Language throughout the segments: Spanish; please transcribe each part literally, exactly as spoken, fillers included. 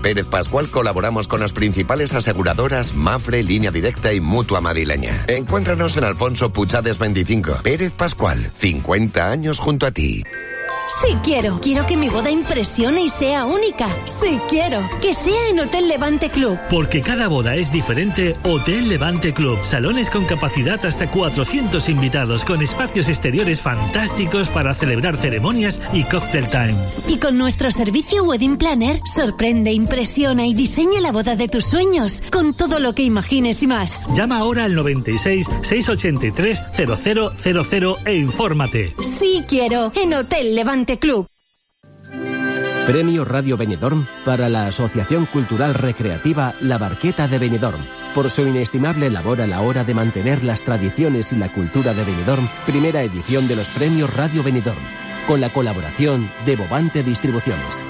Pérez Pascual colaboramos con las principales aseguradoras Mafre, Línea Directa y Mutua Madrileña. Encuéntranos en Alfonso Puchades veinticinco. Pérez Pascual, cincuenta años junto a ti. Sí quiero. Quiero que mi boda impresione y sea única. Sí quiero. Que sea en Hotel Levante Club. Porque cada boda es diferente, Hotel Levante Club. Salones con capacidad hasta cuatrocientos invitados, con espacios exteriores fantásticos para celebrar ceremonias y cocktail time. Y con nuestro servicio Wedding Planner, sorprende, impresiona y diseña la boda de tus sueños, con todo lo que imagines y más. Llama ahora al noventa y seis, seiscientos ochenta y tres, cero cero cero cero e infórmate. Sí quiero. En Hotel Levante Club. Premio Radio Benidorm para la Asociación Cultural Recreativa La Barqueta de Benidorm. Por su inestimable labor a la hora de mantener las tradiciones y la cultura de Benidorm, primera edición de los Premios Radio Benidorm, con la colaboración de Bobante Distribuciones.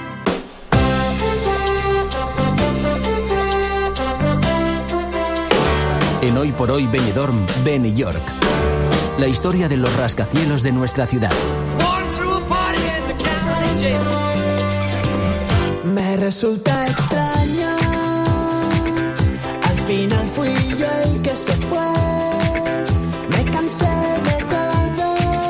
En Hoy por Hoy Benidorm, Beni York. La historia de los rascacielos de nuestra ciudad. Me resulta extraño, al final fui yo el que se fue, me cansé de todo,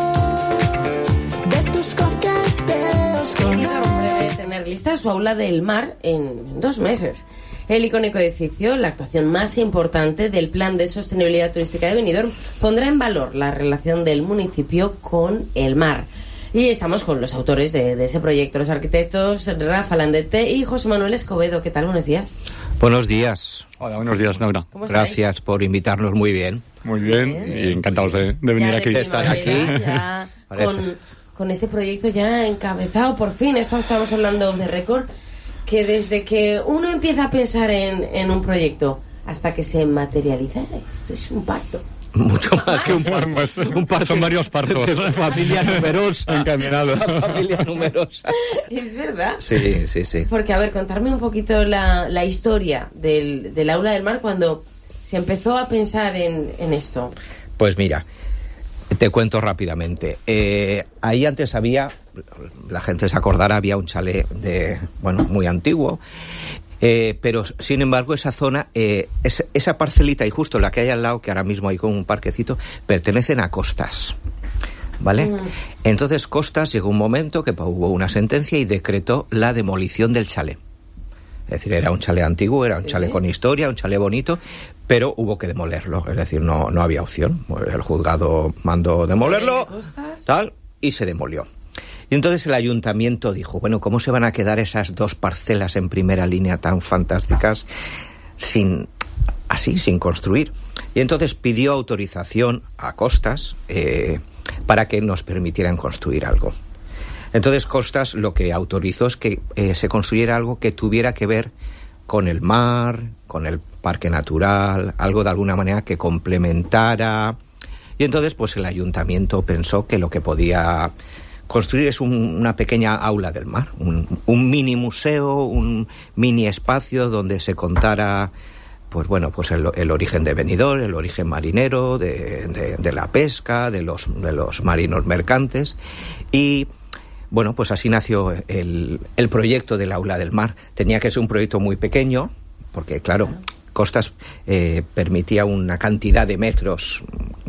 de tus coqueteos con él. Promete tener lista su aula del mar en dos meses. El icónico edificio, la actuación más importante del Plan de Sostenibilidad Turística de Benidorm, pondrá en valor la relación del municipio con el mar. Y estamos con los autores de, de ese proyecto, los arquitectos Rafa Landete y José Manuel Escobedo. ¿Qué tal? Buenos días. Buenos días. Hola, buenos días, Nora. Gracias estáis? Por invitarnos, muy bien. Muy bien, bien. Y encantados de, de venir ya aquí. De estar aquí. Ya con, con este proyecto ya encabezado, por fin. Esto estamos hablando de récord, que desde que uno empieza a pensar en, en un proyecto hasta que se materializa, esto es un parto. Mucho más que un parto. Pues, un parto. Son varios partos. Familia numerosa. Encaminado. Familia numerosa. Es verdad. Sí, sí, sí. Porque, a ver, contarme un poquito la, la historia del, del Aula del Mar cuando se empezó a pensar en, en esto. Pues mira, te cuento rápidamente. Eh, ahí antes había, la gente se acordará, había un chalet de, bueno, muy antiguo. Eh, pero sin embargo esa zona, eh, es, esa parcelita y justo la que hay al lado, que ahora mismo hay como un parquecito, pertenecen a Costas, ¿vale? Mm. Entonces Costas llegó un momento que hubo una sentencia y decretó la demolición del chalet. Es decir, era un chalet antiguo, era un sí. chalet con historia, un chalet bonito, pero hubo que demolerlo, es decir, no, no había opción. El juzgado mandó demolerlo, tal, y se demolió. Y entonces el ayuntamiento dijo, bueno, ¿cómo se van a quedar esas dos parcelas en primera línea tan fantásticas sin así, sin construir? Y entonces pidió autorización a Costas eh, para que nos permitieran construir algo. Entonces Costas lo que autorizó es que eh, se construyera algo que tuviera que ver con el mar, con el parque natural, algo de alguna manera que complementara. Y entonces pues el ayuntamiento pensó que lo que podía construir es un, una pequeña aula del mar, un, un mini museo, un mini espacio donde se contara, pues bueno, pues el, el origen de Benidorm, el origen marinero, de, de, de la pesca, de los, de los marinos mercantes. Y bueno, pues así nació el, el proyecto del aula del mar. Tenía que ser un proyecto muy pequeño, porque claro, Costas eh, permitía una cantidad de metros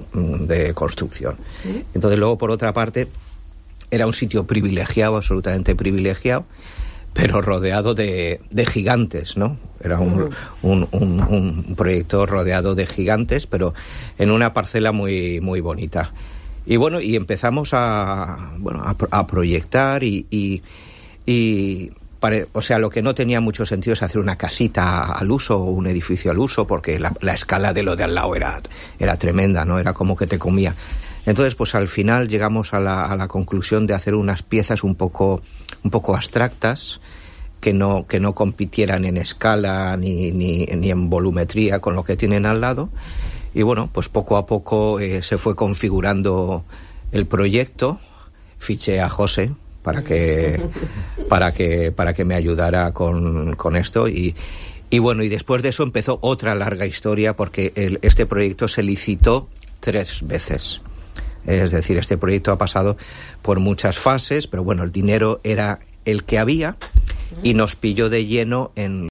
de construcción. Entonces luego, por otra parte, era un sitio privilegiado, absolutamente privilegiado, pero rodeado de, de gigantes, ¿no? Era un, un, un, un proyecto rodeado de gigantes, pero en una parcela muy, muy bonita. Y bueno, y empezamos a, bueno, a, a proyectar y, y, y pare, o sea, lo que no tenía mucho sentido es hacer una casita al uso o un edificio al uso, porque la, la escala de lo de al lado era, era tremenda, ¿no? Era como que te comía. Entonces, pues al final llegamos a la, a la conclusión de hacer unas piezas un poco, un poco abstractas, que no, que no compitieran en escala ni, ni, ni en volumetría con lo que tienen al lado. Y bueno, pues poco a poco eh, se fue configurando el proyecto. Fiché a José para que, para que, para que me ayudara con, con esto. Y, y bueno, y después de eso empezó otra larga historia, porque el, este proyecto se licitó tres veces. Es decir, este proyecto ha pasado por muchas fases, pero bueno, el dinero era el que había y nos pilló de lleno en